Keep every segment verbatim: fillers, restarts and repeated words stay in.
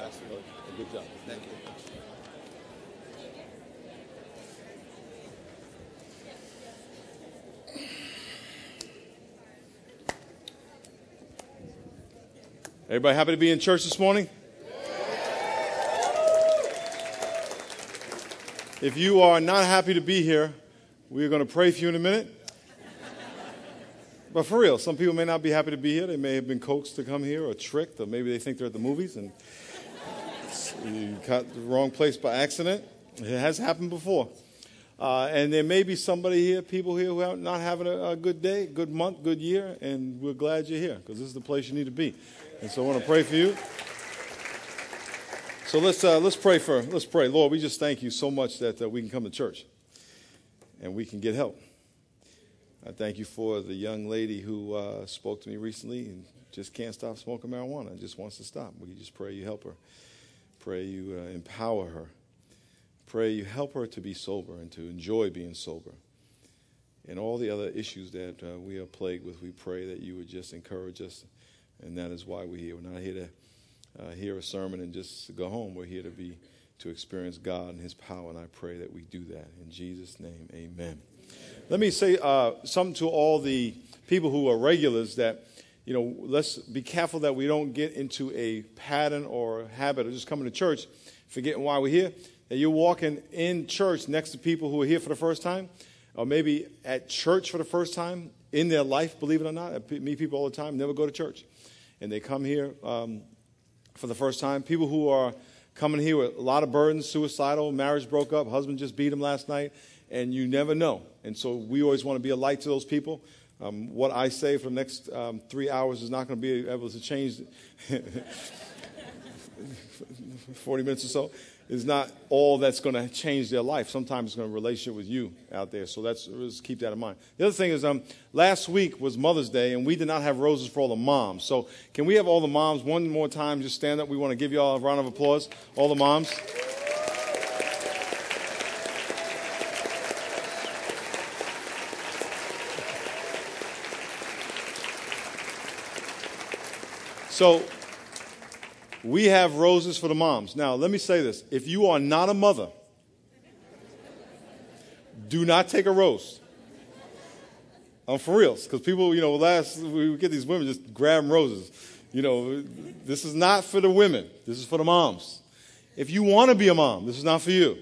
Pastor. Good job. Thank you. Everybody happy to be in church this morning? If you are not happy to be here, we're going to pray for you in a minute. But for real, some people may not be happy to be here. They may have been coaxed to come here or tricked, or maybe they think they're at the movies and you got the wrong place by accident. It has happened before. Uh, and there may be somebody here, people here who are not having a, a good day, good month, good year, and we're glad you're here because this is the place you need to be. And so I want to pray for you. So let's uh, let's pray for let's pray. Lord, we just thank you so much that uh, we can come to church and we can get help. I thank you for the young lady who uh, spoke to me recently and just can't stop smoking marijuana. Just wants to stop. We just pray you help her. Pray you uh, empower her. Pray you help her to be sober and to enjoy being sober. And all the other issues that uh, we are plagued with, we pray that you would just encourage us. And that is why we're here. We're not here to uh, hear a sermon and just go home. We're here to be to experience God and his power. And I pray that we do that. In Jesus' name, amen. Let me say uh, something to all the people who are regulars that, you know, let's be careful that we don't get into a pattern or habit of just coming to church, forgetting why we're here. That you're walking in church next to people who are here for the first time, or maybe at church for the first time in their life, believe it or not. I meet people all the time, never go to church. And they come here um, for the first time. People who are coming here with a lot of burdens, suicidal, marriage broke up, husband just beat him last night, and you never know. And so we always want to be a light to those people. Um, what I say for the next um, three hours is not going to be able to change forty minutes or so. Is not all that's going to change their life. Sometimes it's going to relationship with you out there. So that's let's keep that in mind. The other thing is, um, last week was Mother's Day, and we did not have roses for all the moms. So can we have all the moms one more time just stand up? We want to give you all a round of applause, all the moms. So we have roses for the moms. Now, let me say this. If you are not a mother, do not take a rose. I'm for real. Because people, you know, last, we get these women just grab roses. You know, this is not for the women. This is for the moms. If you want to be a mom, this is not for you.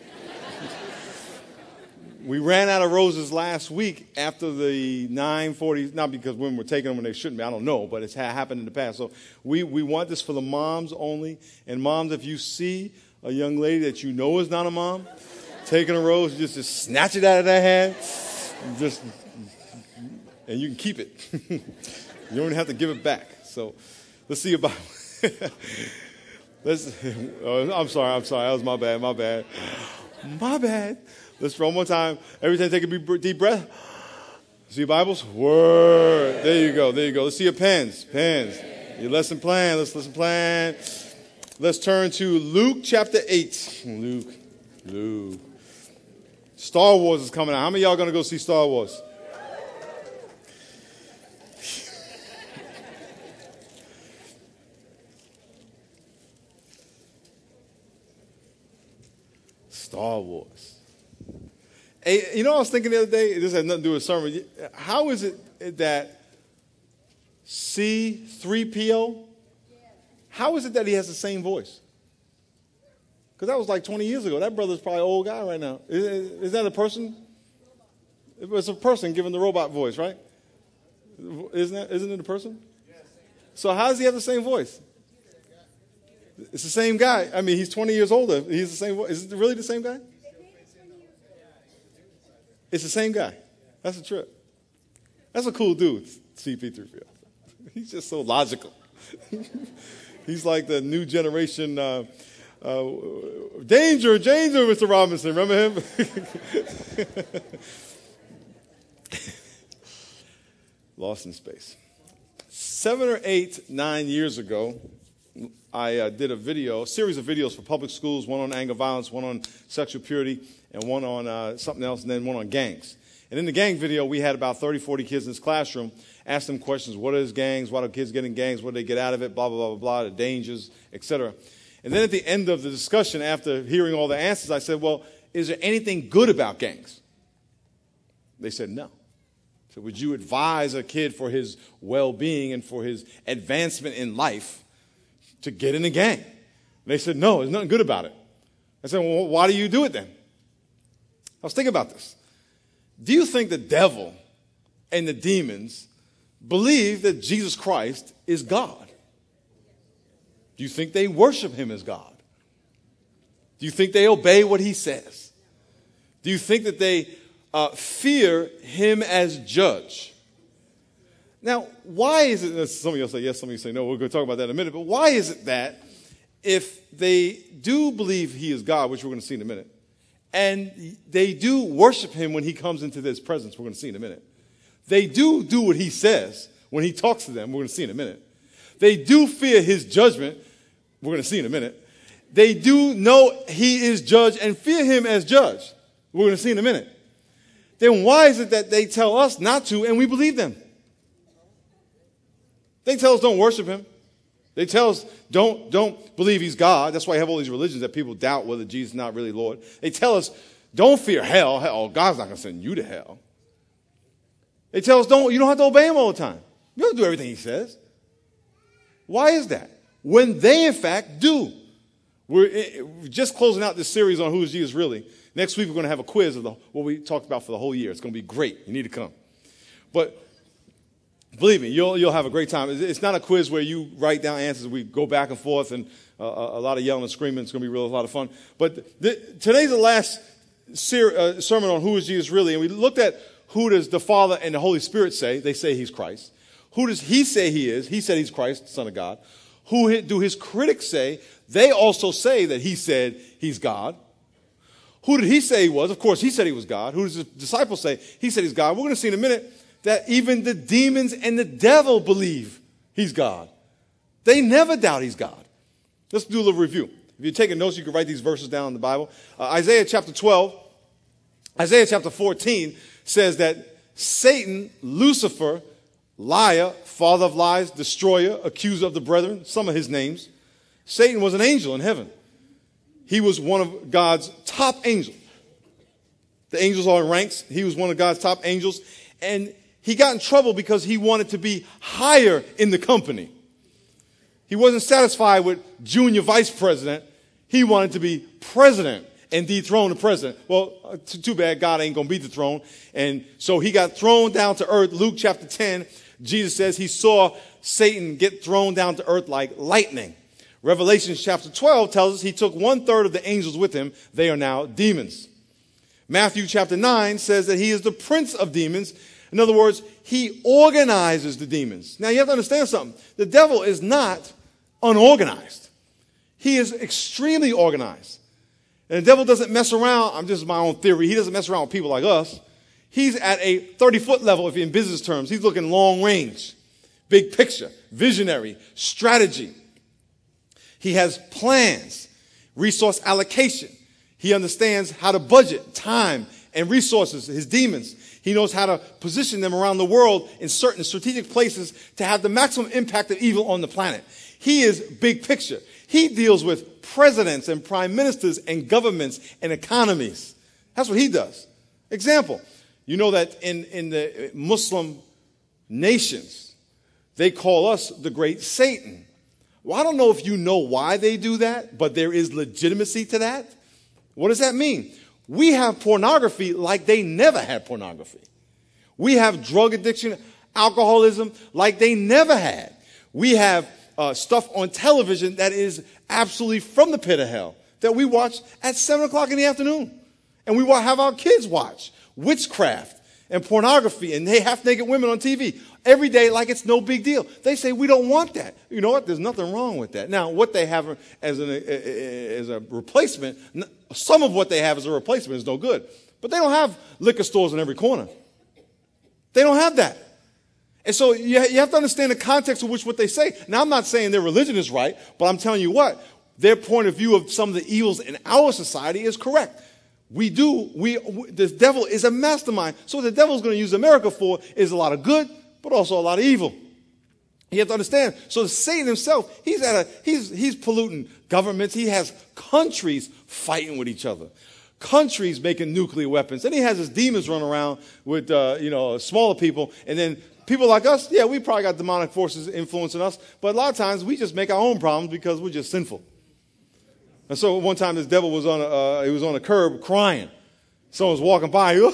We ran out of roses last week after the nine forty, not because women were taking them when they shouldn't be, I don't know, but it's ha- happened in the past. So we, we want this for the moms only. And moms, if you see a young lady that you know is not a mom, taking a rose, just, just snatch it out of their hand, just, and you can keep it. You don't have to give it back. So let's see about let's. Oh, I'm sorry, I'm sorry, that was my bad, my bad. My bad. Let's try one more time. Every time, take a deep breath. See your Bibles? Word. There you go. There you go. Let's see your pens. Pens. Your lesson plan. Let's lesson plan. Let's turn to Luke chapter eight. Luke. Luke. Star Wars is coming out. How many of y'all going to go see Star Wars? Star Wars. Hey, you know, I was thinking the other day, this has nothing to do with sermon. How is it that C three P O, how is it that he has the same voice? Because that was like twenty years ago. That brother's probably an old guy right now. Is, is that a person? It's a person giving the robot voice, right? Isn't it, isn't it a person? So how does he have the same voice? It's the same guy. I mean, he's twenty years older. He's the same voice. Is it really the same guy? It's the same guy. That's a trip. That's a cool dude, C P three P O. He's just so logical. He's like the new generation, uh, uh, danger, danger, Mister Robinson. Remember him? Lost in Space. Seven or eight, nine years ago, I uh, did a video, a series of videos for public schools, one on anger violence, one on sexual purity, and one on uh, something else, and then one on gangs. And in the gang video, we had about thirty, forty kids in this classroom, asked them questions. What is gangs? Why do kids get in gangs? What do they get out of it? Blah, blah, blah, blah, blah, the dangers, et cetera. And then at the end of the discussion, after hearing all the answers, I said, well, is there anything good about gangs? They said no. So would you advise a kid for his well-being and for his advancement in life to get in a gang? And they said, no, there's nothing good about it. I said, well, why do you do it then? I was thinking about this. Do you think the devil and the demons believe that Jesus Christ is God? Do you think they worship him as God? Do you think they obey what he says? Do you think that they uh, fear him as judge? Now, why is it, some of you say yes, some of you say no, we're going to talk about that in a minute, but why is it that if they do believe he is God, which we're going to see in a minute, and they do worship him when he comes into this presence, we're going to see in a minute, they do do what he says when he talks to them, we're going to see in a minute, they do fear his judgment, we're going to see in a minute, they do know he is judge and fear him as judge, we're going to see in a minute, then why is it that they tell us not to and we believe them? They tell us don't worship him. They tell us don't, don't believe he's God. That's why you have all these religions that people doubt whether Jesus is not really Lord. They tell us don't fear hell. Hell, God's not going to send you to hell. They tell us don't, you don't have to obey him all the time. You don't do everything he says. Why is that? When they, in fact, do. We're just closing out this series on who is Jesus really. Next week, we're going to have a quiz of the, what we talked about for the whole year. It's going to be great. You need to come. But believe me, you'll, you'll have a great time. It's not a quiz where you write down answers. We go back and forth and uh, a lot of yelling and screaming. It's going to be real, a lot of fun. But the, today's the last ser- uh, sermon on who is Jesus really. And we looked at who does the Father and the Holy Spirit say. They say he's Christ. Who does he say he is? He said he's Christ, Son of God. Who do his critics say? They also say that he said he's God. Who did he say he was? Of course, he said he was God. Who does his disciples say? He said he's God. We're going to see in a minute that even the demons and the devil believe he's God. They never doubt he's God. Let's do a little review. If you're taking notes, you can write these verses down in the Bible. Uh, Isaiah chapter twelve, Isaiah chapter fourteen says that Satan, Lucifer, liar, father of lies, destroyer, accuser of the brethren, some of his names. Satan was an angel in heaven. He was one of God's top angels. The angels are in ranks. He was one of God's top angels. And he got in trouble because he wanted to be higher in the company. He wasn't satisfied with junior vice president. He wanted to be president and dethrone the president. Well, uh, t- too bad God ain't going to be dethroned. And so he got thrown down to earth. Luke chapter ten, Jesus says he saw Satan get thrown down to earth like lightning. Revelation chapter twelve tells us he took one third of the angels with him. They are now demons. Matthew chapter nine says that he is the prince of demons. In other words, he organizes the demons. Now you have to understand something. The devil is not unorganized. He is extremely organized. And the devil doesn't mess around. I'm just my own theory. He doesn't mess around with people like us. He's at a thirty foot level, if in business terms. He's looking long range, big picture, visionary, strategy. He has plans, resource allocation. He understands how to budget time and resources, his demons. He knows how to position them around the world in certain strategic places to have the maximum impact of evil on the planet. He is big picture. He deals with presidents and prime ministers and governments and economies. That's what he does. Example, you know that in, in the Muslim nations, they call us the great Satan. Well, I don't know if you know why they do that, but there is legitimacy to that. What does that mean? We have pornography like they never had pornography. We have drug addiction, alcoholism like they never had. We have uh, stuff on television that is absolutely from the pit of hell that we watch at seven o'clock in the afternoon. And we have our kids watch witchcraft and pornography and they half-naked women on T V every day like it's no big deal. They say, we don't want that. You know what? There's nothing wrong with that. Now, what they have as, an, as a replacement, some of what they have as a replacement is no good. But they don't have liquor stores in every corner. They don't have that. And so you have to understand the context of which what they say. Now, I'm not saying their religion is right, but I'm telling you what, their point of view of some of the evils in our society is correct. We do, we, the devil is a mastermind. So what the devil's going to use America for is a lot of good, but also a lot of evil. You have to understand. So Satan himself, he's at a he's he's polluting governments. He has countries fighting with each other, countries making nuclear weapons. Then he has his demons run around with uh, you know smaller people, and then people like us. Yeah, we probably got demonic forces influencing us, but a lot of times we just make our own problems because we're just sinful. And so one time this devil was on a uh, he was on a curb crying. Someone was walking by. And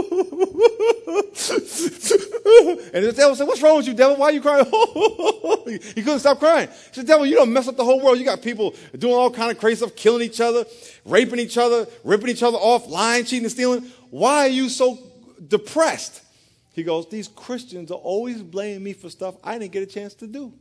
the devil said, "What's wrong with you, devil? Why are you crying?" He couldn't stop crying. He said, "Devil, you don't mess up the whole world. You got people doing all kind of crazy stuff, killing each other, raping each other, ripping each other off, lying, cheating, and stealing. Why are you so depressed?" He goes, "These Christians are always blaming me for stuff I didn't get a chance to do."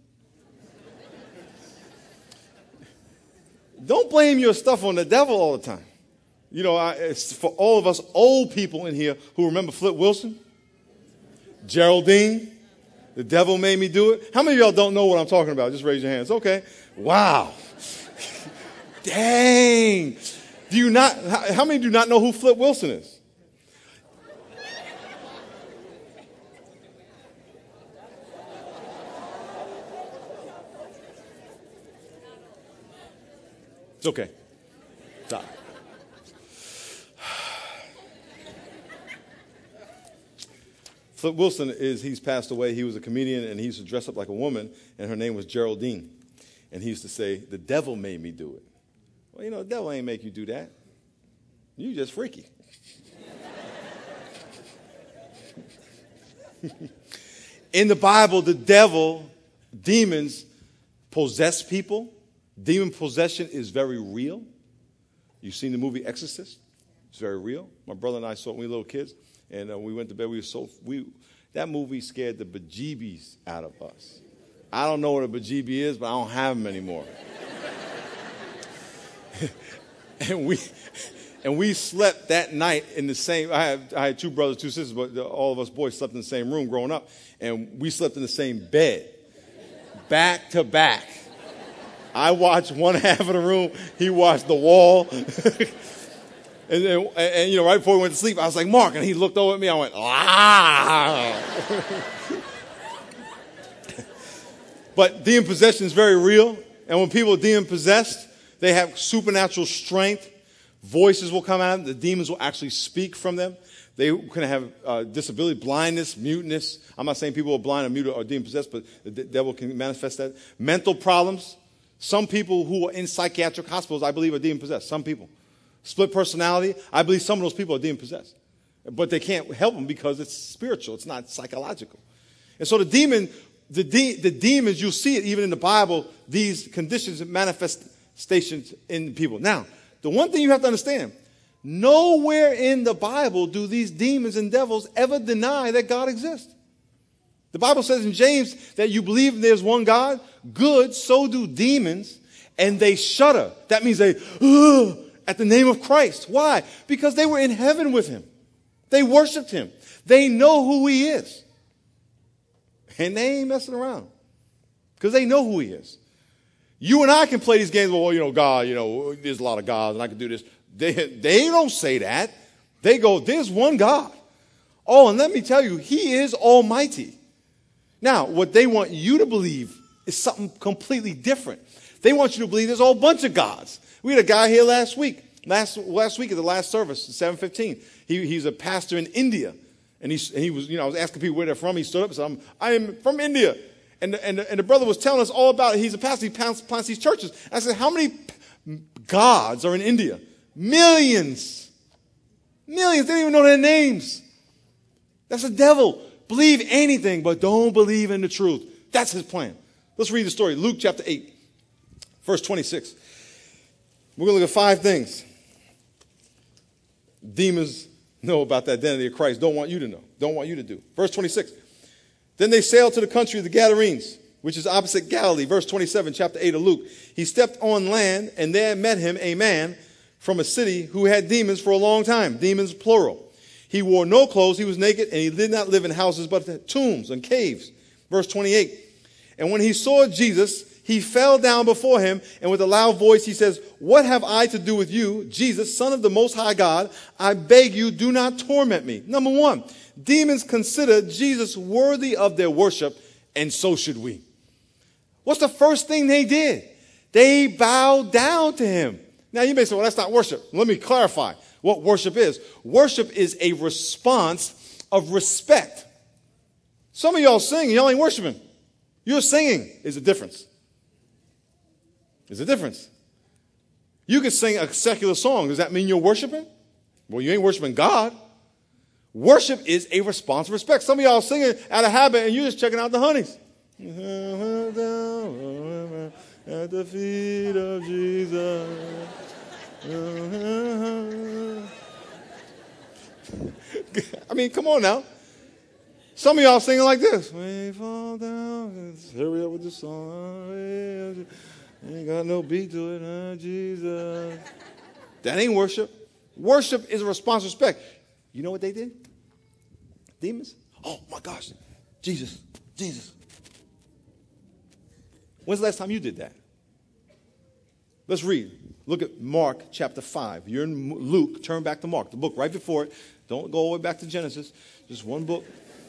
Don't blame your stuff on the devil all the time. You know, I, it's for all of us old people in here who remember Flip Wilson, Geraldine, The Devil Made Me Do It. How many of y'all don't know what I'm talking about? Just raise your hands. Okay. Wow. Dang. Do you not, how, how many do not know who Flip Wilson is? It's okay. Stop. Flip Wilson is, he's passed away. He was a comedian, and he used to dress up like a woman, and her name was Geraldine. And he used to say, "The devil made me do it." Well, you know, the devil ain't make you do that. You just freaky. In the Bible, the devil, demons possess people. Demon possession is very real. You've seen the movie Exorcist. It's very real. My brother and I saw it when we were little kids. And uh, we went to bed. We were so we that movie scared the bejeebies out of us. I don't know what a bejeebie is, but I don't have them anymore. and we and we slept that night in the same. I had I had two brothers, two sisters, but the, all of us boys slept in the same room growing up, and we slept in the same bed, back to back. I watched one half of the room. He watched the wall. And, then, and, and, you know, right before we went to sleep, I was like, "Mark," and he looked over at me. I went, "Ah." But demon possession is very real. And when people are demon possessed, they have supernatural strength. Voices will come out. The demons will actually speak from them. They can have uh, disability, blindness, muteness. I'm not saying people are blind or mute or demon possessed, but the devil can manifest that. Mental problems. Some people who are in psychiatric hospitals, I believe, are demon possessed. Some people. Split personality, I believe some of those people are demon possessed. But they can't help them because it's spiritual. It's not psychological. And so the demon, the, de- the demons, you'll see it even in the Bible, these conditions and manifestations in people. Now, the one thing you have to understand, nowhere in the Bible do these demons and devils ever deny that God exists. The Bible says in James that you believe there's one God. Good, so do demons, and they shudder. That means they, ugh, at the name of Christ. Why? Because they were in heaven with him. They worshiped him. They know who he is. And they ain't messing around. Because they know who he is. You and I can play these games, well, you know, God, you know, there's a lot of gods and I can do this. They, they don't say that. They go, there's one God. Oh, and let me tell you, he is almighty. Now, what they want you to believe is something completely different. They want you to believe there's a whole bunch of gods. We had a guy here last week, last last week at the last service, seven fifteen. He, he's a pastor in India. And he, and he was, you know, I was asking people where they're from. He stood up and said, I'm, I am from India. And the, and, the, and the brother was telling us all about it. He's a pastor. He plants, plants these churches. And I said, how many gods are in India? Millions. Millions. They don't even know their names. That's the devil. Believe anything, but don't believe in the truth. That's his plan. Let's read the story. Luke chapter eight, verse twenty-six. We're going to look at five things. Demons know about the identity of Christ. Don't want you to know. Don't want you to do. Verse twenty-six. Then they sailed to the country of the Gadarenes, which is opposite Galilee. Verse twenty-seven, chapter eight of Luke. He stepped on land, and there met him a man from a city who had demons for a long time. Demons, plural. He wore no clothes. He was naked, and he did not live in houses, but tombs and caves. Verse twenty-eight. And when he saw Jesus, he fell down before him, and with a loud voice he says, "What have I to do with you, Jesus, Son of the Most High God? I beg you, do not torment me." Number one, demons consider Jesus worthy of their worship, and so should we. What's the first thing they did? They bowed down to him. Now you may say, well, that's not worship. Let me clarify what worship is. Worship is a response of respect. Some of y'all sing, y'all ain't worshiping. You're singing is a difference. There's a difference. You can sing a secular song. Does that mean you're worshiping? Well, you ain't worshiping God. Worship is a response of respect. Some of y'all singing out of habit and you're just checking out the honeys. At the feet of Jesus. I mean, come on now. Some of y'all singing like this. We fall down. Hurry up with the song. Ain't got no beat to it, huh, Jesus. That ain't worship. Worship is a response of respect. You know what they did? Demons? Oh, my gosh. Jesus. Jesus. When's the last time you did that? Let's read. Look at Mark chapter five. You're in Luke. Turn back to Mark, the book right before it. Don't go all the way back to Genesis. Just one book.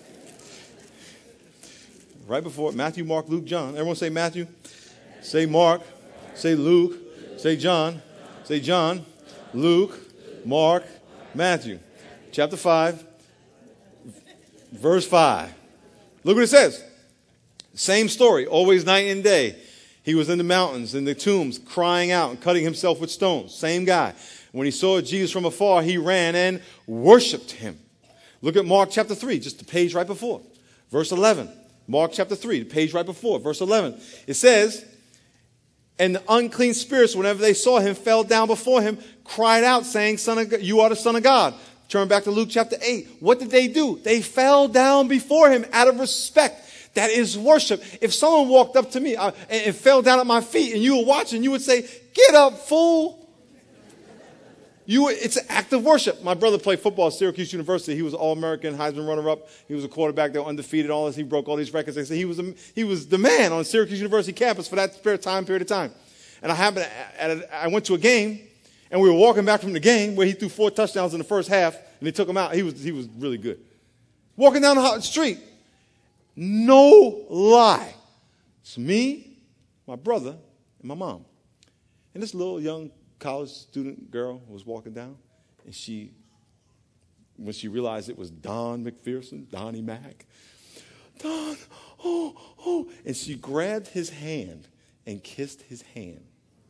Right before it. Matthew, Mark, Luke, John. Everyone say Matthew. Say Mark. Say Luke. Say John. Say John. Luke. Mark. Matthew. Chapter five. Verse five. Look what it says. Same story, always night and day. He was in the mountains, in the tombs, crying out and cutting himself with stones. Same guy. When he saw Jesus from afar, he ran and worshiped him. Look at Mark chapter three, just the page right before. Verse eleven. Mark chapter three, the page right before. Verse eleven. It says, and the unclean spirits, whenever they saw him, fell down before him, cried out, saying, Son of God, you are the Son of God. Turn back to Luke chapter eight. What did they do? They fell down before him out of respect. That is worship. If someone walked up to me uh, and, and fell down at my feet and you were watching, you would say, get up, fool. You, it's an act of worship. My brother played football at Syracuse University. He was an All-American, Heisman runner-up. He was a quarterback. They were undefeated. All this. He broke all these records. They say he was a, he was the man on Syracuse University campus for that spare time period of time. And I happened to, at a, I went to a game, and we were walking back from the game where he threw four touchdowns in the first half, and they took him out. He was he was really good. Walking down the street. No lie. It's me, my brother, and my mom. And this little young college student girl was walking down, and she, when she realized it was Don McPherson, Donnie Mac, Don, oh, oh, and she grabbed his hand and kissed his hand.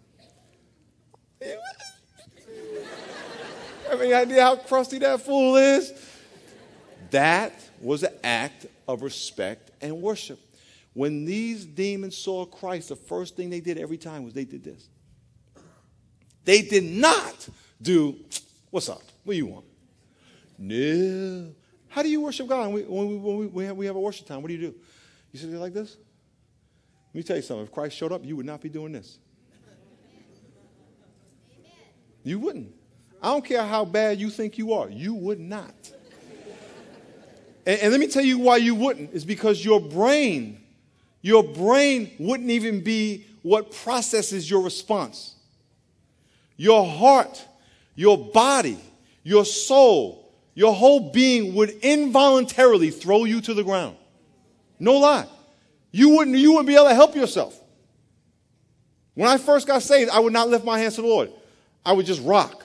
Have any idea how crusty that fool is? That was an act of respect and worship. When these demons saw Christ, the first thing they did every time was they did this. They did not do, what's up? What do you want? No. How do you worship God? When we, when we, when we, have, we have a worship time, what do you do? You sit there like this? Let me tell you something. If Christ showed up, you would not be doing this. You wouldn't. I don't care how bad you think you are. You would not. And, and let me tell you why you wouldn't. It's because your brain, your brain wouldn't even be what processes your response. Your heart, your body, your soul, your whole being would involuntarily throw you to the ground. No lie. You wouldn't, you wouldn't be able to help yourself. When I first got saved, I would not lift my hands to the Lord. I would just rock.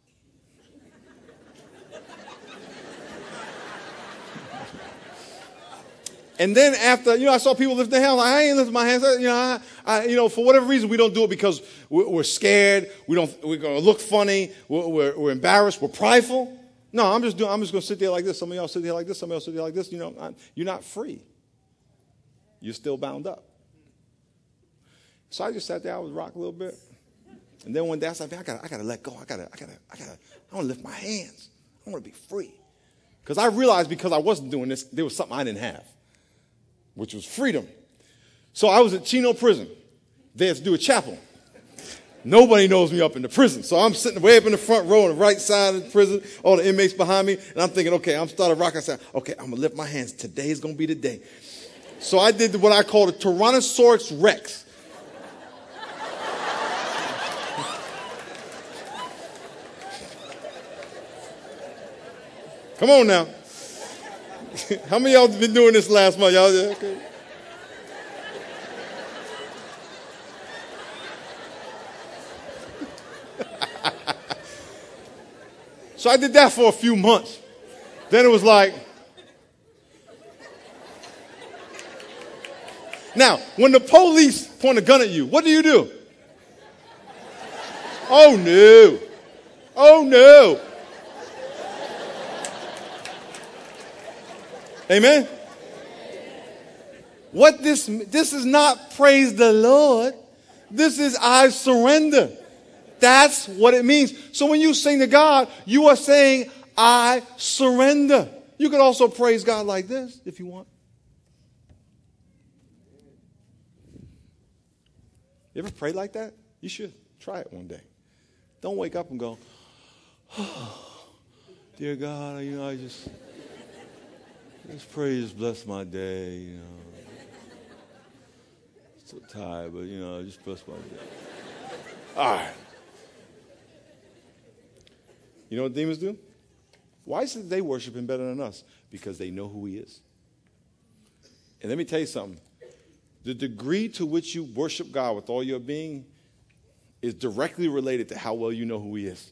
And then after, you know, I saw people lift their hands. Like, I ain't lifting my hands. You know, I, I, you know, for whatever reason, we don't do it because we're, we're scared. We don't. We're going to look funny. We're, we're, we're embarrassed. We're prideful. No, I'm just doing. I'm just going to sit there like this. Some of y'all sit there like this. Some of y'all sit there like this. You know, I, you're not free. You're still bound up. So I just sat there. I was rock a little bit, and then one day I said, "I got. I got to let go. I got to. I got to. I got to. I want to lift my hands. I want to be free." Because I realized because I wasn't doing this, there was something I didn't have, which was freedom. So I was at Chino Prison. They had to do a chapel. Nobody knows me up in the prison. So I'm sitting way up in the front row on the right side of the prison, all the inmates behind me, and I'm thinking, okay, I'm starting rocking. I said, okay, I'm going to lift my hands. Today is going to be the day. So I did what I call a Tyrannosaurus Rex. Come on now. How many of y'all been doing this last month? Y'all, okay. So I did that for a few months. Then it was like, now, when the police point a gun at you, what do you do? Oh, no. Oh, no. Amen? What this, this is not praise the Lord. This is I surrender. That's what it means. So when you sing to God, you are saying, I surrender. You could also praise God like this if you want. You ever pray like that? You should try it one day. Don't wake up and go, oh, dear God, you know, I just, just pray, just bless my day, you know. So tired, but, you know, just bless my day. All right. You know what demons do? Why is it they worship him better than us? Because they know who he is. And let me tell you something. The degree to which you worship God with all your being is directly related to how well you know who he is.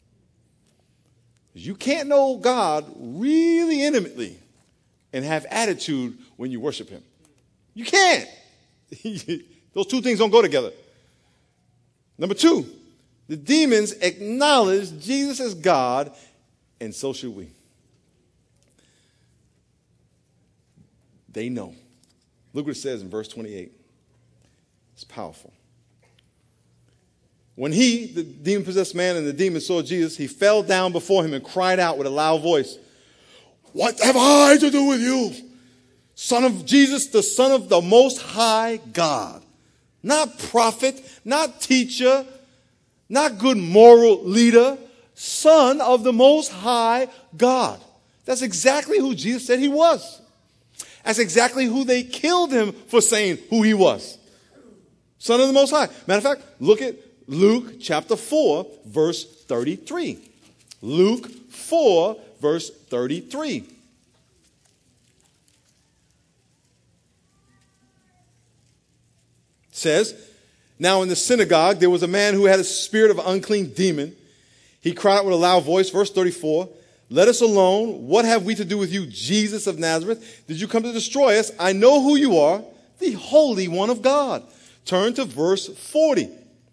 You can't know God really intimately and have attitude when you worship him. You can't. Those two things don't go together. Number two, the demons acknowledge Jesus as God, and so should we. They know. Look what it says in verse twenty-eight. It's powerful. When he, the demon-possessed man, and the demon saw Jesus, he fell down before him and cried out with a loud voice, "What have I to do with you, Son of Jesus, the Son of the Most High God?" Not prophet, not teacher, not good moral leader, Son of the Most High God. That's exactly who Jesus said he was. That's exactly who they killed him for saying who he was. Son of the Most High. Matter of fact, look at Luke chapter four, verse thirty-three. Luke four, verse thirty-three. It says, "Now in the synagogue there was a man who had a spirit of an unclean demon. He cried out with a loud voice," verse thirty-four, "Let us alone. What have we to do with you, Jesus of Nazareth? Did you come to destroy us? I know who you are, the Holy One of God." Turn to verse forty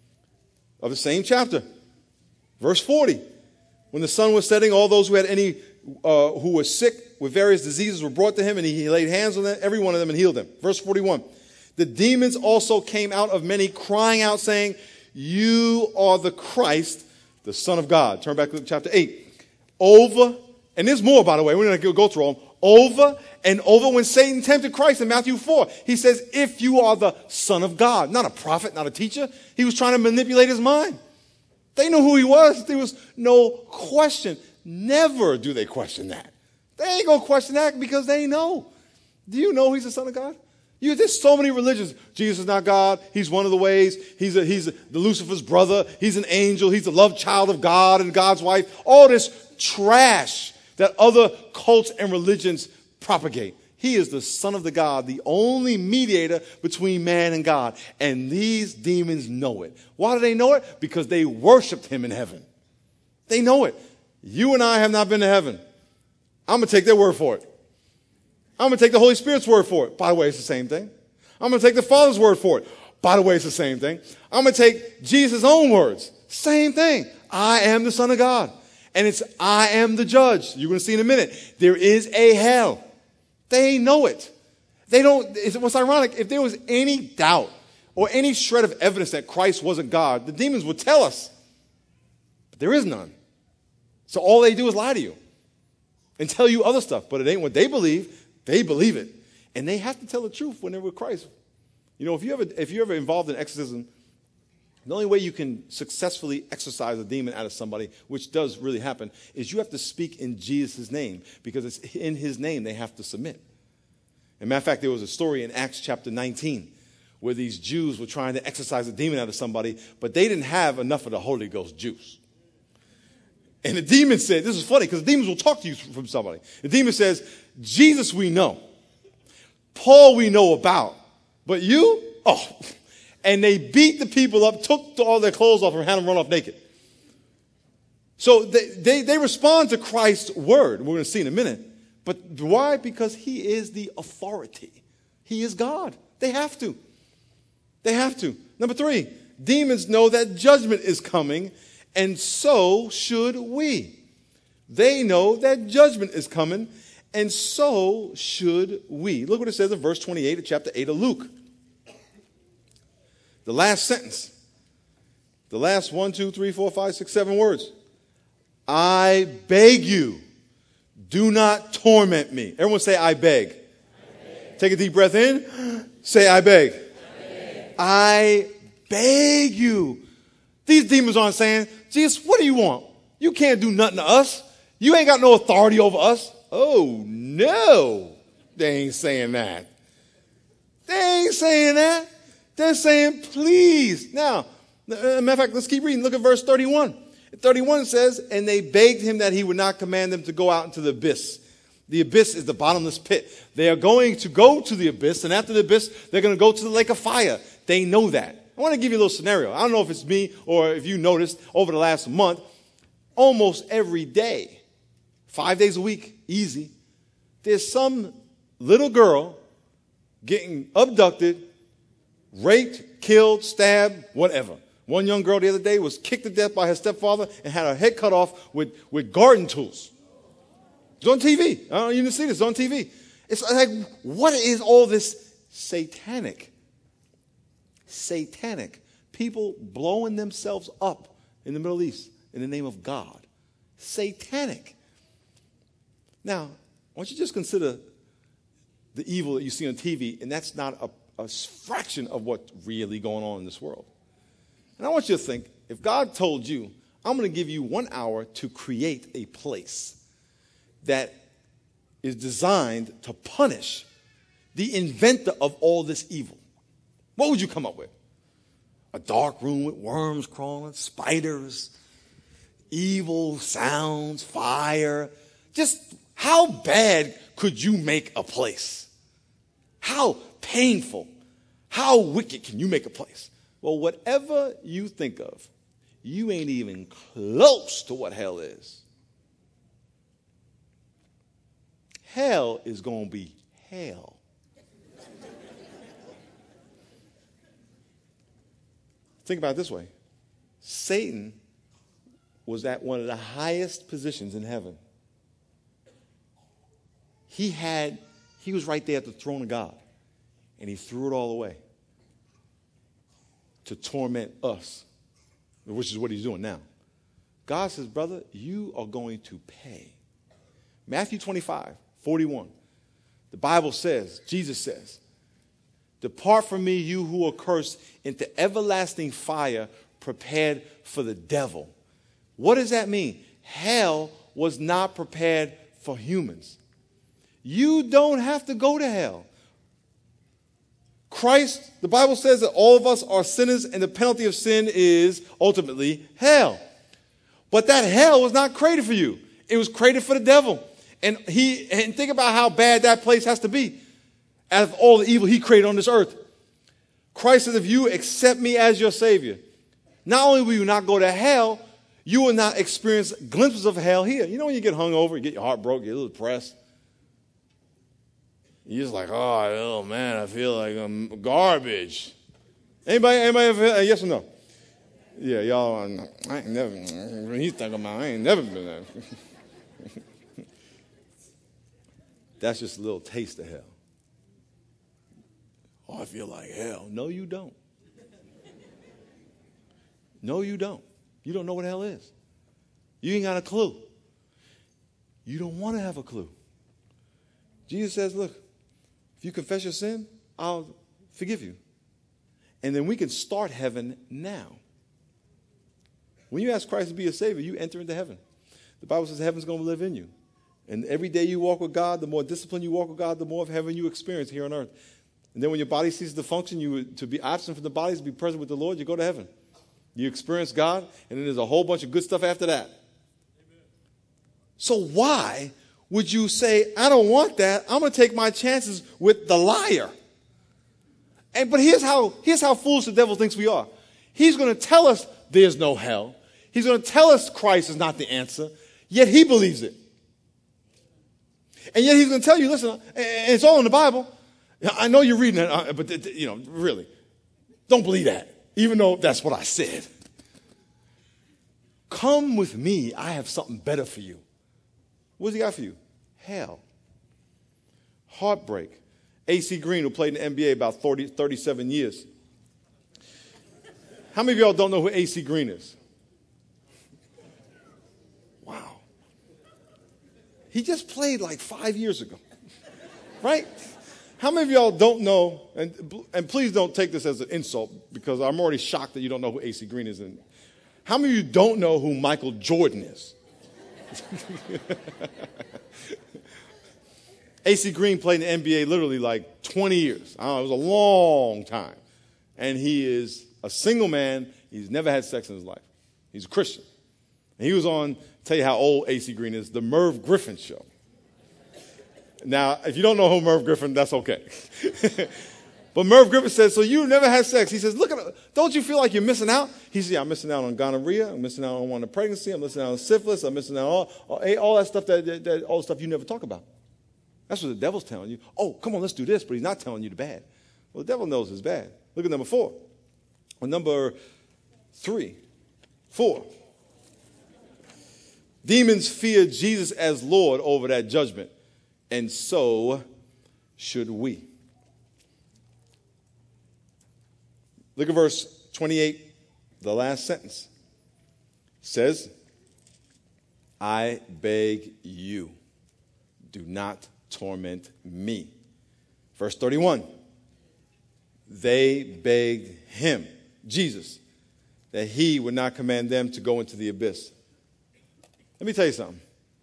of the same chapter. Verse forty. "When the sun was setting, all those who had any uh, who were sick with various diseases were brought to him, and he laid hands on them, every one of them, and healed them." Verse forty-one. "The demons also came out of many, crying out, saying, 'You are the Christ, the Son of God.'" Turn back to chapter eight. Over, and there's more, by the way, we're going to go through them. Over and over, when Satan tempted Christ in Matthew four, he says, "If you are the Son of God." Not a prophet, not a teacher. He was trying to manipulate his mind. They knew who he was. There was no question. Never do they question that. They ain't going to question that because they know. Do you know he's the Son of God? You, there's so many religions. Jesus is not God. He's one of the ways. He's, a, he's a, the Lucifer's brother. He's an angel. He's the love child of God and God's wife. All this trash that other cults and religions propagate. He is the Son of the God, the only mediator between man and God. And these demons know it. Why do they know it? Because they worshiped him in heaven. They know it. You and I have not been to heaven. I'm going to take their word for it. I'm going to take the Holy Spirit's word for it. By the way, it's the same thing. I'm going to take the Father's word for it. By the way, it's the same thing. I'm going to take Jesus' own words. Same thing. I am the Son of God. And it's I am the judge. You're going to see in a minute. There is a hell. They know it. They don't. What's ironic, if there was any doubt or any shred of evidence that Christ wasn't God, the demons would tell us. But there is none. So all they do is lie to you and tell you other stuff. But it ain't what they believe. They believe it. And they have to tell the truth when they're with Christ. You know, if you ever, if you're ever involved in exorcism, the only way you can successfully exorcise a demon out of somebody, which does really happen, is you have to speak in Jesus' name, because it's in his name they have to submit. As a matter of fact, there was a story in Acts chapter nineteen where these Jews were trying to exorcise a demon out of somebody, but they didn't have enough of the Holy Ghost juice. And the demon said, this is funny because the demons will talk to you from somebody. The demon says, "Jesus we know. Paul we know about. But you? Oh." And they beat the people up, took all their clothes off, and had them run off naked. So they, they, they respond to Christ's word. We're going to see in a minute. But why? Because he is the authority. He is God. They have to. They have to. Number three, demons know that judgment is coming, and so should we. They know that judgment is coming, and so should we. Look what it says in verse twenty-eight of chapter eight of Luke. The last sentence. The last one, two, three, four, five, six, seven words. I beg you, do not torment me. Everyone say, I beg. I beg. Take a deep breath in. Say, I beg. I beg. I beg you. These demons aren't saying, Jesus, what do you want? You can't do nothing to us. You ain't got no authority over us. Oh, no. They ain't saying that. They ain't saying that. They're saying, please. Now, as a matter of fact, let's keep reading. Look at verse thirty-one. thirty-one says, and they begged him that he would not command them to go out into the abyss. The abyss is the bottomless pit. They are going to go to the abyss, and after the abyss, they're going to go to the lake of fire. They know that. I want to give you a little scenario. I don't know if it's me or if you noticed over the last month, almost every day, five days a week, easy, there's some little girl getting abducted, raped, killed, stabbed, whatever. One young girl the other day was kicked to death by her stepfather and had her head cut off with, with garden tools. It's on T V. I don't know if you didn't see this. It's on T V. It's like, what is all this satanic? Satanic. People blowing themselves up in the Middle East in the name of God. Satanic. Now, I want you to just consider the evil that you see on T V, and that's not a, a fraction of what's really going on in this world. And I want you to think, if God told you, I'm going to give you one hour to create a place that is designed to punish the inventor of all this evil, what would you come up with? A dark room with worms crawling, spiders, evil sounds, fire. Just how bad could you make a place? How painful, how wicked can you make a place? Well, whatever you think of, you ain't even close to what hell is. Hell is going to be hell. Think about it this way. Satan was at one of the highest positions in heaven. He had, he was right there at the throne of God, and he threw it all away to torment us, which is what he's doing now. God says, brother, you are going to pay. Matthew twenty-five, forty-one. The Bible says, Jesus says, depart from me, you who are cursed, into everlasting fire prepared for the devil. What does that mean? Hell was not prepared for humans. You don't have to go to hell. Christ, the Bible says that all of us are sinners and the penalty of sin is ultimately hell. But that hell was not created for you. It was created for the devil. And he and think about how bad that place has to be out of all the evil he created on this earth. Christ says, if you accept me as your Savior, not only will you not go to hell, you will not experience glimpses of hell here. You know when you get hungover, you get your heart broke, you get a little depressed. You're just like, oh, oh man, I feel like I'm garbage. Anybody, anybody ever, uh, yes or no? Yeah, y'all, I ain't never, when he's talking about, I ain't never been there. That's just a little taste of hell. Oh, I feel like hell. No, you don't. No, you don't. You don't know what hell is. You ain't got a clue. You don't want to have a clue. Jesus says, look, if you confess your sin, I'll forgive you. And then we can start heaven now. When you ask Christ to be your Savior, you enter into heaven. The Bible says heaven's going to live in you. And every day you walk with God, the more discipline you walk with God, the more of heaven you experience here on earth. And then when your body ceases to function, you to be absent from the body, to be present with the Lord, you go to heaven. You experience God, and then there's a whole bunch of good stuff after that. Amen. So why would you say, I don't want that, I'm going to take my chances with the liar? And but here's how, here's how foolish the devil thinks we are. He's going to tell us there's no hell. He's going to tell us Christ is not the answer, yet he believes it. And yet he's going to tell you, listen, and it's all in the Bible. I know you're reading it, but, you know, really, don't believe that, even though that's what I said. Come with me. I have something better for you. What's he got for you? Hell. Heartbreak. A C Green, who played in the N B A about thirty, thirty-seven years. How many of y'all don't know who A C Green is? Wow. He just played like five years ago. Right? How many of y'all don't know, and, and please don't take this as an insult, because I'm already shocked that you don't know who A C Green is. And how many of you don't know who Michael Jordan is? A C Green played in the N B A literally like twenty years. I don't know, it was a long time. And he is a single man. He's never had sex in his life. He's a Christian. And he was on, tell you how old A C Green is, the Merv Griffin show. Now, if you don't know who Merv Griffin, that's okay. But Merv Griffin says, so you've never had sex. He says, look, at it. Don't you feel like you're missing out? He says, yeah, I'm missing out on gonorrhea. I'm missing out on one pregnancy. I'm missing out on syphilis. I'm missing out on all, all, all that stuff, that, that, that, all the stuff you never talk about. That's what the devil's telling you. Oh, come on, let's do this, but he's not telling you the bad. Well, the devil knows it's bad. Look at number four. Or number three. Four. Demons fear Jesus as Lord over that judgment, and so should we. Look at verse twenty-eight, the last sentence. It says, I beg you, do not torment me. Verse thirty-one, they begged him, Jesus, that he would not command them to go into the abyss. Let me tell you something.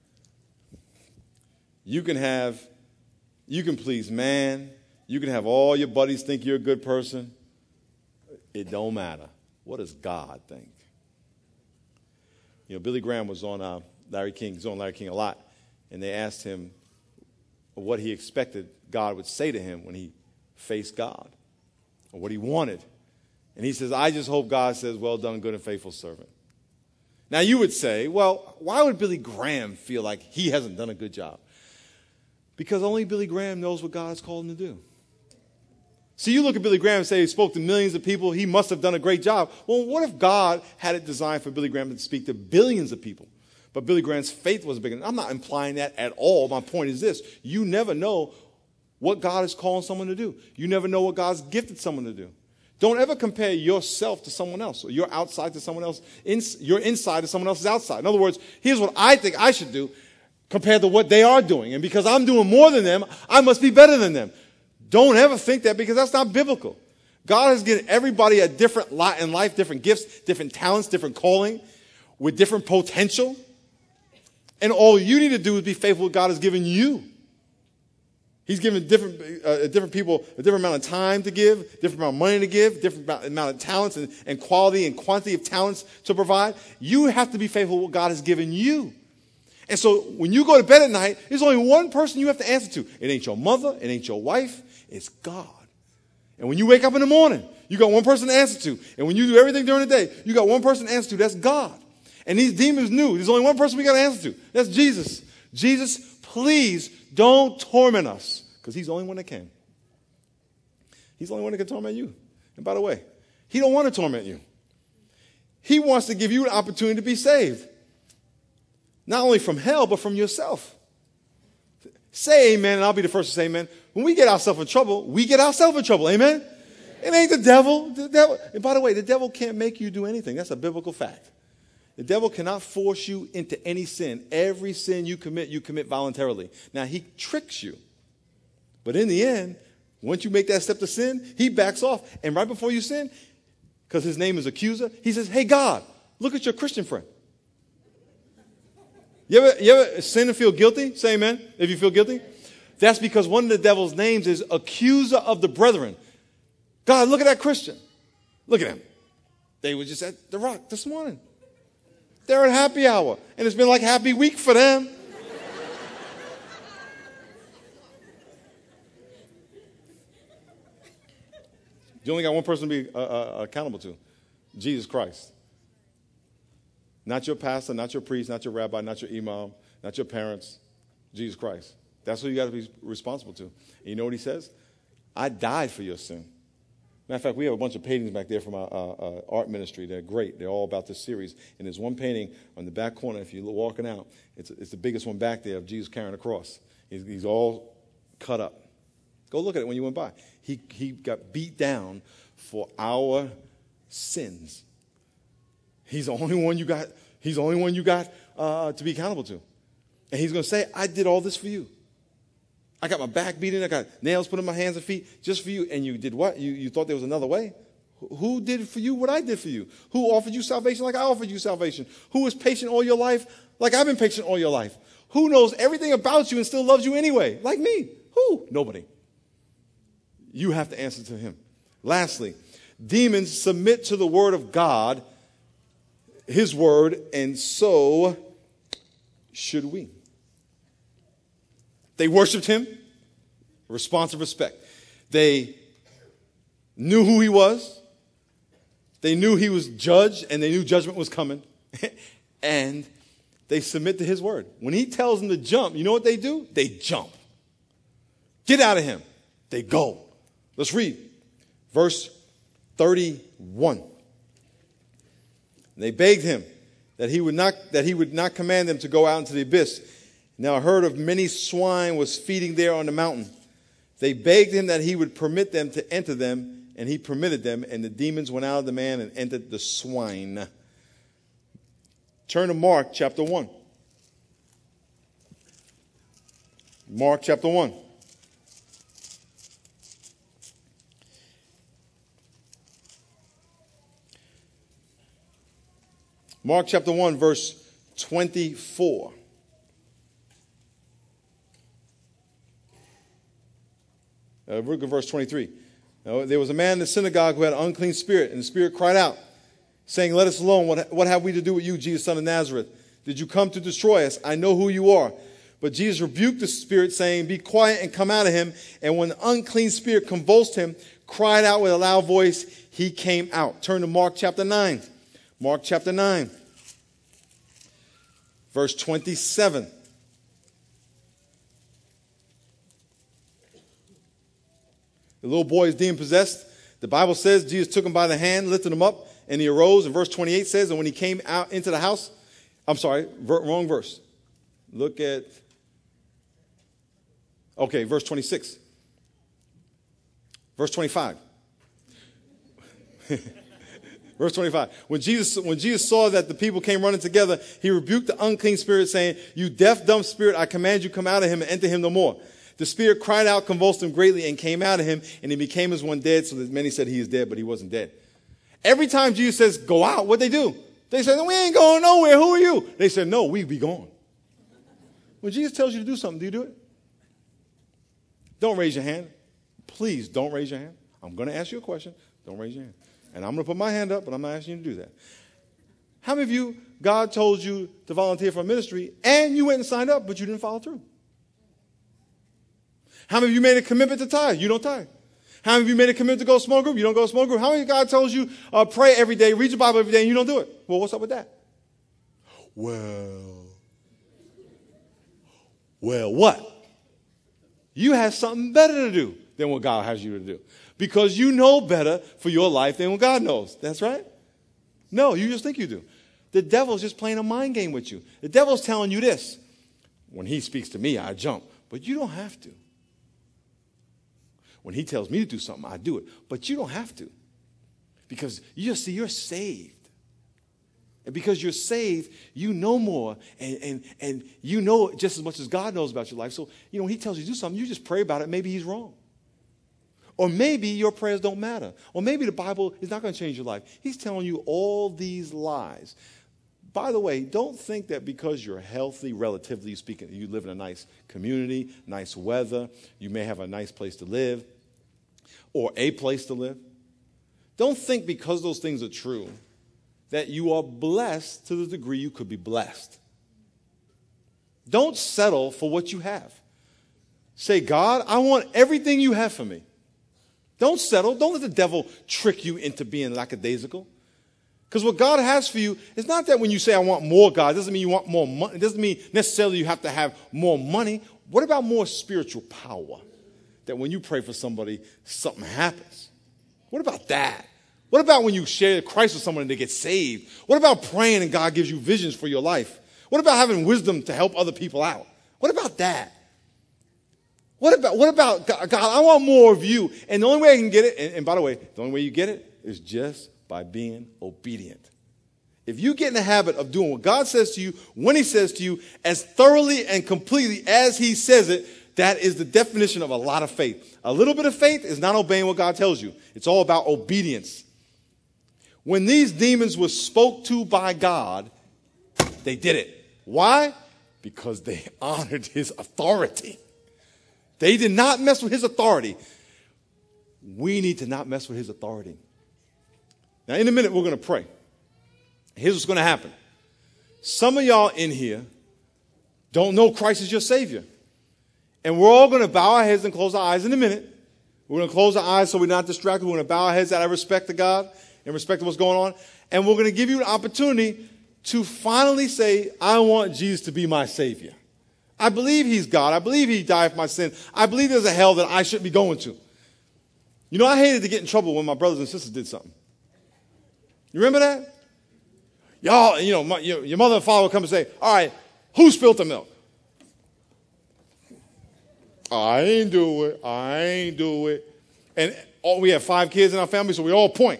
You can have, you can please man. You can have all your buddies think you're a good person. It don't matter. What does God think? You know, Billy Graham was on uh, Larry King. He's on Larry King a lot. And they asked him what he expected God would say to him when he faced God, or what he wanted. And he says, I just hope God says, well done, good and faithful servant. Now, you would say, well, why would Billy Graham feel like he hasn't done a good job? Because only Billy Graham knows what God has called him to do. See, you look at Billy Graham and say he spoke to millions of people. He must have done a great job. Well, what if God had it designed for Billy Graham to speak to billions of people? But Billy Graham's faith was bigger. I'm not implying that at all. My point is this. You never know what God is calling someone to do. You never know what God's gifted someone to do. Don't ever compare yourself to someone else, or your outside to someone else, your inside to someone else's outside. In other words, here's what I think I should do compared to what they are doing. And because I'm doing more than them, I must be better than them. Don't ever think that, because that's not biblical. God has given everybody a different lot in life, different gifts, different talents, different calling, with different potential. And all you need to do is be faithful to what God has given you. He's given different uh, different people a different amount of time to give, different amount of money to give, different amount of talents and, and quality and quantity of talents to provide. You have to be faithful to what God has given you. And so when you go to bed at night, there's only one person you have to answer to. It ain't your mother. It ain't your wife. It's God. And when you wake up in the morning, you got one person to answer to. And when you do everything during the day, you got one person to answer to. That's God. And these demons knew there's only one person we got to answer to. That's Jesus. Jesus, please don't torment us, because he's the only one that can. He's the only one that can torment you. And by the way, he don't want to torment you. He wants to give you an opportunity to be saved. Not only from hell, but from yourself. Say amen, and I'll be the first to say amen. When we get ourselves in trouble, we get ourselves in trouble. Amen? It ain't the devil. The devil. And by the way, the devil can't make you do anything. That's a biblical fact. The devil cannot force you into any sin. Every sin you commit, you commit voluntarily. Now, he tricks you. But in the end, once you make that step to sin, he backs off. And right before you sin, because his name is accuser, he says, hey, God, look at your Christian friend. You ever, you ever sin and feel guilty? Say amen if you feel guilty. That's because one of the devil's names is accuser of the brethren. God, look at that Christian. Look at him. They were just at the Rock this morning. They're at happy hour. And it's been like happy week for them. You only got one person to be uh, uh, accountable to. Jesus Christ. Not your pastor, not your priest, not your rabbi, not your imam, not your parents, Jesus Christ. That's who you got to be responsible to. And you know what he says? I died for your sin. Matter of fact, we have a bunch of paintings back there from our uh, uh, art ministry. They're great. They're all about this series. And there's one painting on the back corner. If you're walking out, it's, it's the biggest one back there of Jesus carrying a cross. He's, he's all cut up. Go look at it when you went by. He, he got beat down for our sins. He's the only one you got. He's the only one you got uh, to be accountable to. And he's going to say, I did all this for you. I got my back beaten. I got nails put in my hands and feet just for you. And you did what? You, you thought there was another way? Who did for you what I did for you? Who offered you salvation like I offered you salvation? Who was patient all your life like I've been patient all your life? Who knows everything about you and still loves you anyway? Like me. Who? Nobody. You have to answer to him. Lastly, demons submit to the word of God, his word, and so should we. They worshiped him, a response of respect. They knew who he was. They knew he was judged, and they knew judgment was coming. And they submit to his word. When he tells them to jump, you know what they do? They jump. Get out of him. They go. Let's read. Verse thirty-one. They begged him that he would not that he would not command them to go out into the abyss. Now a herd of many swine was feeding there on the mountain. They begged him that he would permit them to enter them, and he permitted them, and the demons went out of the man and entered the swine. Turn to Mark chapter one. Mark chapter one. Mark chapter one, verse twenty-four. Uh, look at verse twenty-three. Now, there was a man in the synagogue who had an unclean spirit, and the spirit cried out, saying, "Let us alone. What, what have we to do with you, Jesus, son of Nazareth? Did you come to destroy us? I know who you are." But Jesus rebuked the spirit, saying, "Be quiet and come out of him." And when the unclean spirit convulsed him, cried out with a loud voice, he came out. Turn to Mark chapter nine. Mark chapter nine, verse twenty-seven. The little boy is demon possessed. The Bible says Jesus took him by the hand, lifted him up, and he arose. And verse twenty-eight says, and when he came out into the house, I'm sorry, ver- wrong verse. Look at, okay, verse twenty-six. Verse twenty-five. Verse twenty-five. When Jesus, when Jesus saw that the people came running together, he rebuked the unclean spirit, saying, "You deaf, dumb spirit, I command you, come out of him and enter him no more." The spirit cried out, convulsed him greatly, and came out of him, and he became as one dead, so that many said he is dead, but he wasn't dead. Every time Jesus says, "Go out," what they do? They say, "We ain't going nowhere. Who are you?" They said, "No, we be gone." When Jesus tells you to do something, do you do it? Don't raise your hand. Please don't raise your hand. I'm going to ask you a question. Don't raise your hand. And I'm going to put my hand up, but I'm not asking you to do that. How many of you, God told you to volunteer for a ministry, and you went and signed up, but you didn't follow through? How many of you made a commitment to tithe? You don't tithe. How many of you made a commitment to go to small group? You don't go to small group. How many of God tells you uh, pray every day, read your Bible every day, and you don't do it? Well, what's up with that? Well, well, what? You have something better to do than what God has you to do. Because you know better for your life than what God knows. That's right? No, you just think you do. The devil's just playing a mind game with you. The devil's telling you this. When he speaks to me, I jump. But you don't have to. When he tells me to do something, I do it. But you don't have to. Because you see, you're saved. And because you're saved, you know more. And, and, and you know just as much as God knows about your life. So, you know, when he tells you to do something, you just pray about it. Maybe he's wrong. Or maybe your prayers don't matter. Or maybe the Bible is not going to change your life. He's telling you all these lies. By the way, don't think that because you're healthy, relatively speaking, you live in a nice community, nice weather, you may have a nice place to live, or a place to live. Don't think because those things are true that you are blessed to the degree you could be blessed. Don't settle for what you have. Say, "God, I want everything you have for me." Don't settle. Don't let the devil trick you into being lackadaisical. Because what God has for you is not that when you say, I want more God, it doesn't mean you want more money. It doesn't mean necessarily you have to have more money. What about more spiritual power? That when you pray for somebody, something happens. What about that? What about when you share Christ with someone and they get saved? What about praying and God gives you visions for your life? What about having wisdom to help other people out? What about that? What about, what about God, God, I want more of you. And the only way I can get it, and, and by the way, the only way you get it is just by being obedient. If you get in the habit of doing what God says to you, when he says to you, as thoroughly and completely as he says it, that is the definition of a lot of faith. A little bit of faith is not obeying what God tells you. It's all about obedience. When these demons were spoke to by God, they did it. Why? Because they honored his authority. They did not mess with his authority. We need to not mess with his authority. Now, in a minute, we're going to pray. Here's what's going to happen. Some of y'all in here don't know Christ is your Savior. And we're all going to bow our heads and close our eyes in a minute. We're going to close our eyes so we're not distracted. We're going to bow our heads out of respect to God and respect to what's going on. And we're going to give you an opportunity to finally say, I want Jesus to be my Savior. I believe he's God. I believe he died for my sin. I believe there's a hell that I shouldn't be going to. You know, I hated to get in trouble when my brothers and sisters did something. You remember that? Y'all, you know, my, your, your mother and father would come and say, all right, who spilled the milk? I ain't do it. I ain't do it. And all, we have five kids in our family, so we all point.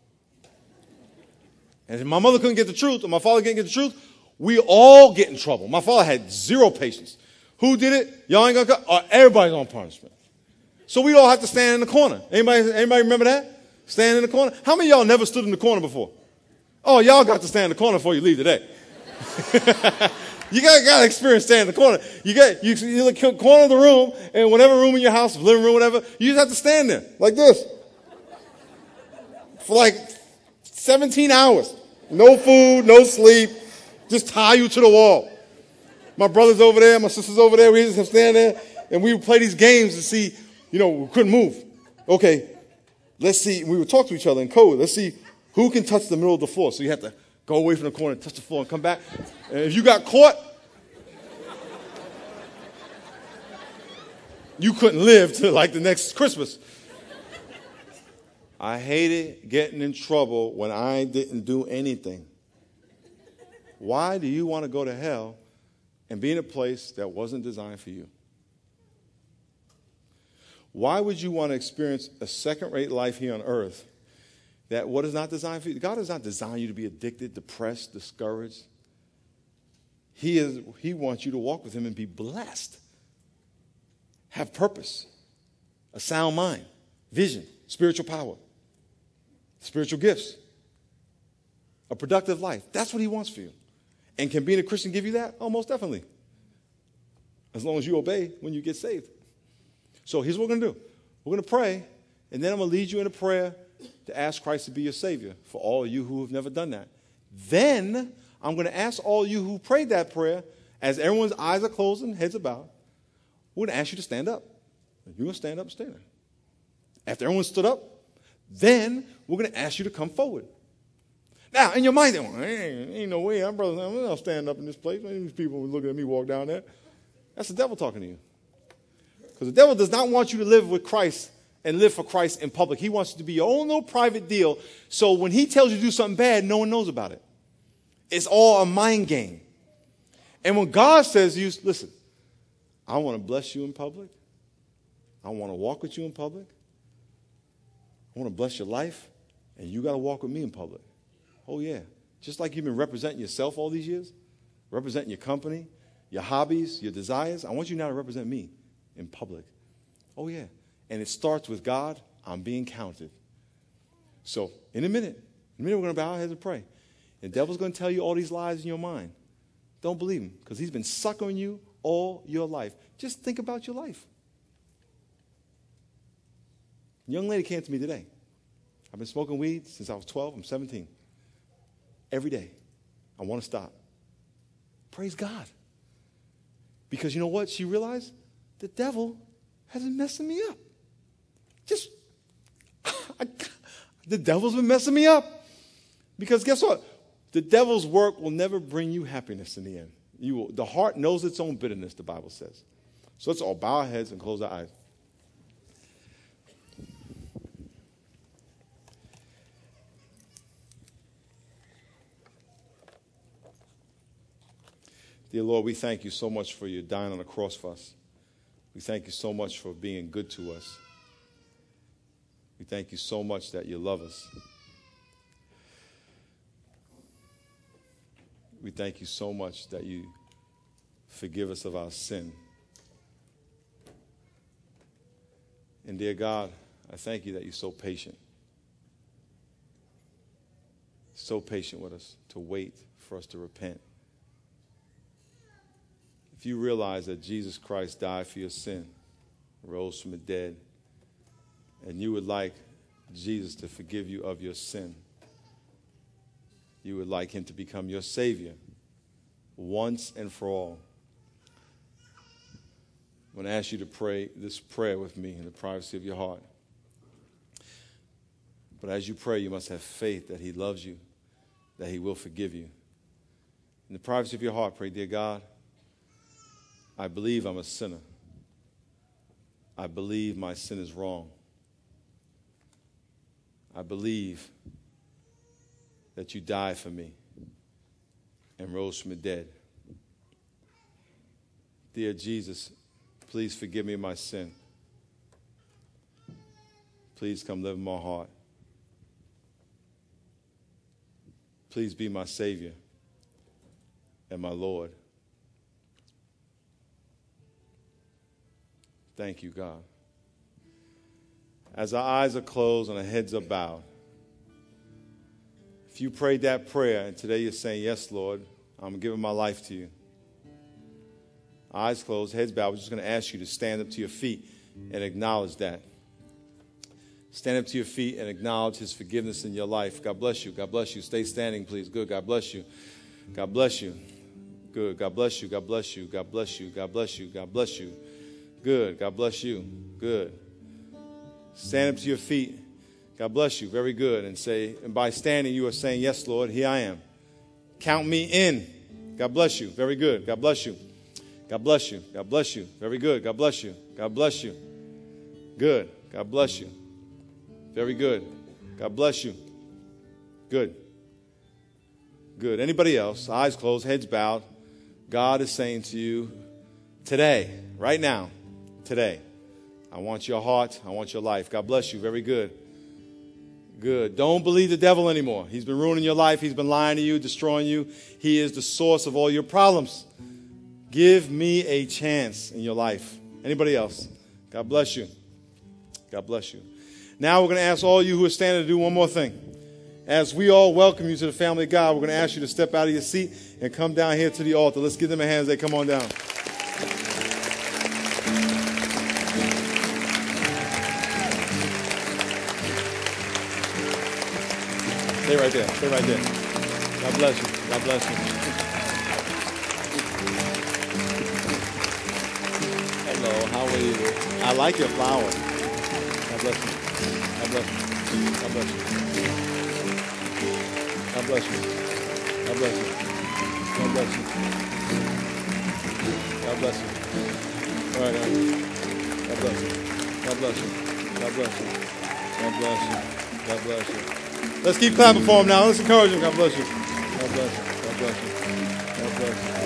And if my mother couldn't get the truth, or my father couldn't get the truth, we all get in trouble. My father had zero patience. Who did it? Y'all ain't gonna come? Or everybody's on punishment. So we all have to stand in the corner. Anybody, anybody remember that? Stand in the corner? How many of y'all never stood in the corner before? Oh, y'all got to stand in the corner before you leave today. You got got to experience standing in the corner. You got you, you look corner of the room, and whatever room in your house, living room, whatever, you just have to stand there like this for like seventeen hours. No food, no sleep, just tie you to the wall. My brother's over there, my sister's over there. We just have to stand there, and we would play these games to see, you know, we couldn't move. Okay, let's see. We would talk to each other in code. Let's see who can touch the middle of the floor. So you have to go away from the corner, touch the floor, and come back. And if you got caught, you couldn't live till like the next Christmas. I hated getting in trouble when I didn't do anything. Why do you want to go to hell and be in a place that wasn't designed for you? Why would you want to experience a second-rate life here on earth that what is not designed for you? God has not designed you to be addicted, depressed, discouraged. He is. He wants you to walk with him and be blessed. Have purpose, a sound mind, vision, spiritual power, spiritual gifts, a productive life. That's what he wants for you. And can being a Christian give you that? Oh, most definitely. As long as you obey when you get saved. So here's what we're going to do. We're going to pray, and then I'm going to lead you in a prayer to ask Christ to be your Savior for all of you who have never done that. Then I'm going to ask all of you who prayed that prayer, as everyone's eyes are closed and heads are bowed, we're going to ask you to stand up. You're going to stand up and stay there. After everyone stood up, then we're going to ask you to come forward. Now, in your mind, ain't, ain't no way, I'm brother, I'm not standing up in this place. These people looking at me walk down there. That's the devil talking to you. Because the devil does not want you to live with Christ and live for Christ in public. He wants you to be your own little private deal. So when he tells you to do something bad, no one knows about it. It's all a mind game. And when God says to you, listen, I want to bless you in public. I want to walk with you in public. I want to bless your life. And you got to walk with me in public. Oh, yeah. Just like you've been representing yourself all these years, representing your company, your hobbies, your desires, I want you now to represent me in public. Oh, yeah. And it starts with God, I'm being counted. So in a minute, in a minute we're going to bow our heads and pray. And the devil's going to tell you all these lies in your mind. Don't believe him, because he's been suckering you all your life. Just think about your life. A young lady came to me today. I've been smoking weed since I was twelve. I'm seventeen. Every day. I want to stop. Praise God. Because you know what? She realized the devil has been messing me up. Just, I, the devil's been messing me up. Because guess what? The devil's work will never bring you happiness in the end. You will, the heart knows its own bitterness, the Bible says. So let's all bow our heads and close our eyes. Dear Lord, we thank you so much for your dying on the cross for us. We thank you so much for being good to us. We thank you so much that you love us. We thank you so much that you forgive us of our sin. And dear God, I thank you that you're so patient. So patient with us to wait for us to repent. If you realize that Jesus Christ died for your sin, rose from the dead, and you would like Jesus to forgive you of your sin, you would like him to become your Savior once and for all, I'm going to ask you to pray this prayer with me in the privacy of your heart. But as you pray, you must have faith that he loves you, that he will forgive you. In the privacy of your heart, pray, dear God, I believe I'm a sinner. I believe my sin is wrong. I believe that you died for me and rose from the dead. Dear Jesus, please forgive me of my sin. Please come live in my heart. Please be my Savior and my Lord. Thank you, God. As our eyes are closed and our heads are bowed, if you prayed that prayer and today you're saying, yes, Lord, I'm giving my life to you. Eyes closed, heads bowed. We're just going to ask you to stand up to your feet and acknowledge that. Stand up to your feet and acknowledge his forgiveness in your life. God bless you. God bless you. Stay standing, please. Good. God bless you. God bless you. Good. God bless you. God bless you. God bless you. God bless you. God bless you. Good. God bless you. Good. Stand up to your feet. God bless you. Very good. And say, and by standing, you are saying, yes, Lord, here I am. Count me in. God bless you. Very good. God bless you. God bless you. God bless you. Very good. God bless you. God bless you. Good. God bless you. Very good. God bless you. Good. Good. Anybody else? Eyes closed, heads bowed. God is saying to you today, right now, today, I want your heart. I want your life. God bless you. Very good. Good. Don't believe the devil anymore. He's been ruining your life. He's been lying to you, destroying you. He is the source of all your problems. Give me a chance in your life. Anybody else? God bless you. God bless you. Now we're going to ask all you who are standing to do one more thing. As we all welcome you to the family of God, we're going to ask you to step out of your seat and come down here to the altar. Let's give them a hand as they come on down. Stay right there. Stay right there. God bless you. God bless you. Hello. How are you? I like your flower. God bless you. God bless you. God bless you. God bless you. God bless you. God bless you. God bless you. All right. All right. God bless you. God bless you. God bless you. God bless you. God bless you. Let's keep clapping for him now. Let's encourage him. God bless you. God bless you. God bless you. God bless you.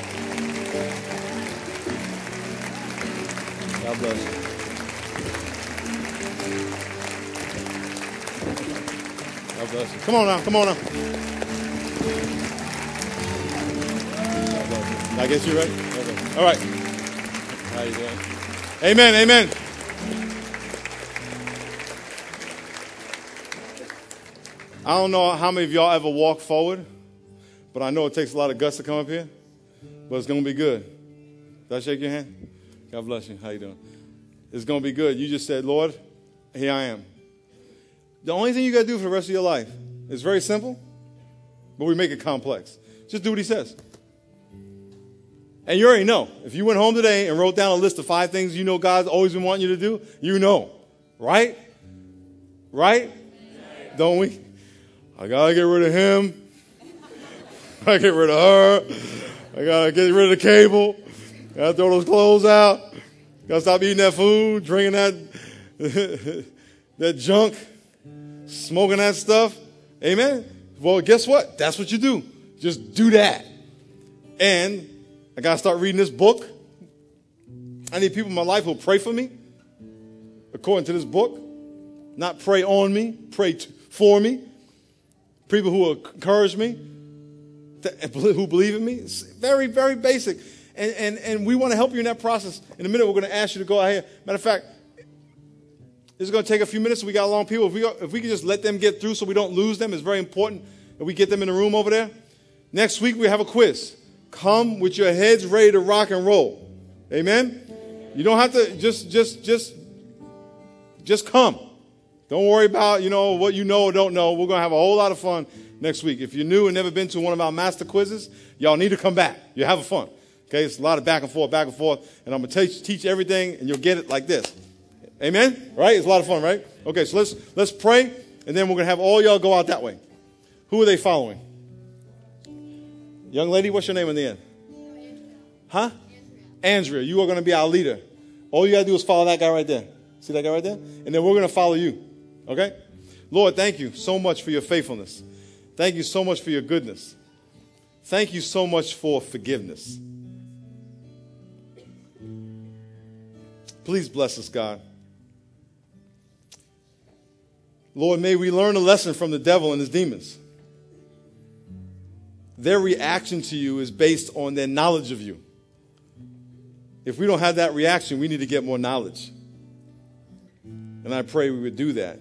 God bless you. God bless you. Come on now. Come on now. God bless you. I guess you're ready? Okay. All right. How you doing? Amen. Amen. I don't know how many of y'all ever walk forward, but I know it takes a lot of guts to come up here, but it's going to be good. Did I shake your hand? God bless you. How you doing? It's going to be good. You just said, Lord, here I am. The only thing you got to do for the rest of your life is very simple, but we make it complex. Just do what he says. And you already know. If you went home today and wrote down a list of five things you know God's always been wanting you to do, you know. Right? Right? Don't we? I got to get rid of him. I got to get rid of her. I got to get rid of the cable. Got to throw those clothes out. Got to stop eating that food, drinking that, that junk, smoking that stuff. Amen? Well, guess what? That's what you do. Just do that. And I got to start reading this book. I need people in my life who will pray for me, according to this book. Not pray on me, pray t- for me. People who will encourage me, th- who believe in me. It's very, very basic. And, and, and we want to help you in that process. In a minute, we're going to ask you to go out here. Matter of fact, this is going to take a few minutes. We got long people. If we, go, if we can just let them get through so we don't lose them, it's very important that we get them in the room over there. Next week, we have a quiz. Come with your heads ready to rock and roll. Amen? You don't have to just, just, just, just come. Don't worry about, you know, what you know or don't know. We're going to have a whole lot of fun next week. If you're new and never been to one of our master quizzes, y'all need to come back. You're having fun. Okay? It's a lot of back and forth, back and forth. And I'm going to teach, teach everything, and you'll get it like this. Amen? Right? It's a lot of fun, right? Okay, so let's let's pray, and then we're going to have all y'all go out that way. Who are they following? Young lady, what's your name in the end? Huh? Andrea, you are going to be our leader. All you got to do is follow that guy right there. See that guy right there? And then we're going to follow you. Okay? Lord, thank you so much for your faithfulness. Thank you so much for your goodness. Thank you so much for forgiveness. Please bless us, God. Lord, may we learn a lesson from the devil and his demons. Their reaction to you is based on their knowledge of you. If we don't have that reaction, we need to get more knowledge. And I pray we would do that.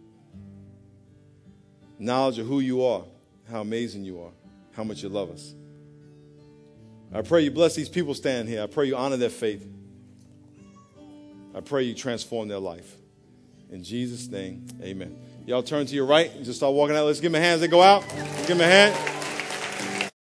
Knowledge of who you are, how amazing you are, how much you love us. I pray you bless these people standing here. I pray you honor their faith. I pray you transform their life. In Jesus' name, amen. Y'all turn to your right and just start walking out. Let's give them a hand as they go out. Give them a hand.